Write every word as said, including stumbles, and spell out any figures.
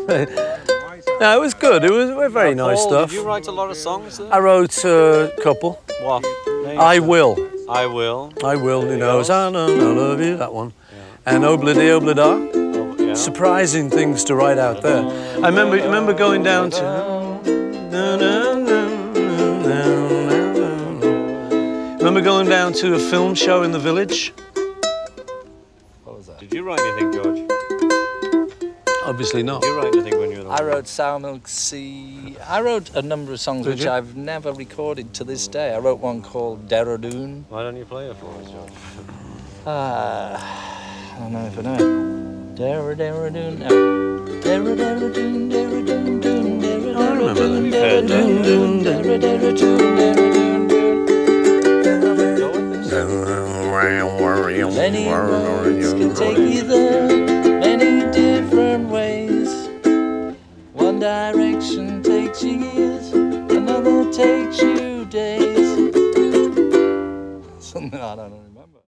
No, it was good. It was very nice Paul, stuff. Did you write a lot of songs then? I wrote a couple. What? I Will. I Will. I Will, you know. Else? I know, I love you, that one. Yeah. And Obladi Oblada. Oh, yeah. Surprising things to write out there. I remember, remember going down to... Remember going down to a film show in the village? What was that? Did you write anything, George? Obviously not. Did you write anything when you were there? I wrote Sour Milk Sea. I wrote a number of songs Did which you? I've never recorded to this day. I wrote one called Dehradun. Why don't you play it for us, George? Uh, I don't know if I know it. Dehra Dehradun. No. Dehra Dehradun, Dehradun, Dun, Dehra Dehradun, Dehradun, Dehra Dehradun, Dehradun. Many roads can take you there, many different ways. One direction takes you years, another takes you days. Something I don't remember.